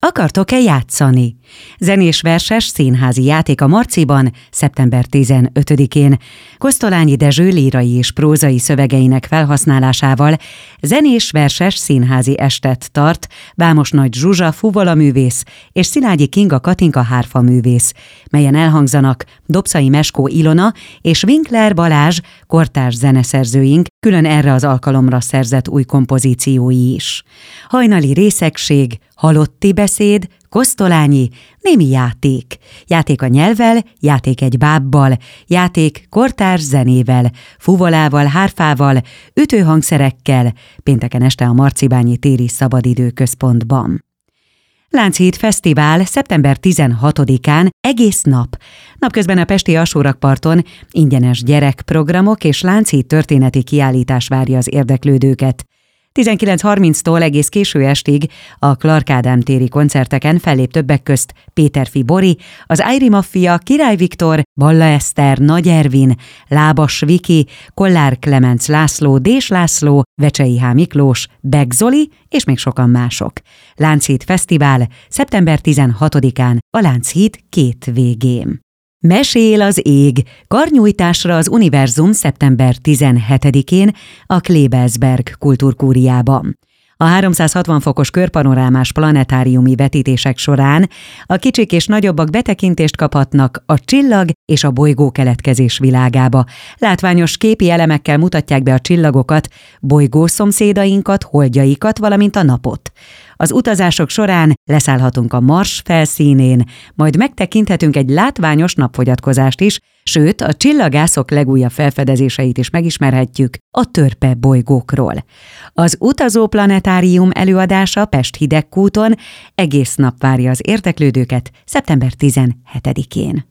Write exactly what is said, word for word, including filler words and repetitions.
Akartok-e játszani? Zenés-verses színházi játék a Marciban szeptember tizenötödikén. Kosztolányi Dezső lírai és prózai szövegeinek felhasználásával zenés-verses színházi estet tart Vámos Nagy Zsuzsa fuvolaművész és Szilágyi Kinga Katinka hárfaművész, melyen elhangzanak Dobszai Meskó Ilona és Winkler Balázs kortárs zeneszerzőink külön erre az alkalomra szerzett új kompozíciói is. Hajnali részegség, halotti beszéd, kosztolányi, némi játék. Játék a nyelvvel, játék egy bábbal, játék kortárs zenével, fuvolával, hárfával, ütőhangszerekkel, pénteken este a Marcibányi Téri Szabadidőközpontban. Lánchíd Fesztivál szeptember tizenhatodikán egész nap. Napközben a pesti Alsórakparton ingyenes gyerekprogramok és Lánchíd történeti kiállítás várja az érdeklődőket. tizenkilenc harminctól egész késő estig a Clark Ádám téri koncerteken fellép többek közt Péterfi Bori, az Ájri Maffia, Király Viktor, Balla Eszter, Nagy Ervin, Lábas Viki, Kollár Klemenc László, Dés László, Vecsei H. Miklós, Beck Zoli és még sokan mások. Lánchíd Fesztivál szeptember tizenhatodikán a Lánchíd két végén. Mesél az ég, karnyújtásra az Univerzum szeptember tizenhetedikén a Klebelsberg kultúrkúriában. A háromszázhatvan fokos körpanorámás planetáriumi vetítések során a kicsik és nagyobbak betekintést kaphatnak a csillag és a bolygó keletkezés világába. Látványos képi elemekkel mutatják be a csillagokat, bolygószomszédainkat, holdjaikat, valamint a napot. Az utazások során leszállhatunk a Mars felszínén, majd megtekinthetünk egy látványos napfogyatkozást is, sőt, a csillagászok legújabb felfedezéseit is megismerhetjük a törpe bolygókról. Az Utazó Planetárium előadása Pest Hidegkúton egész nap várja az érdeklődőket szeptember tizenhetedikén.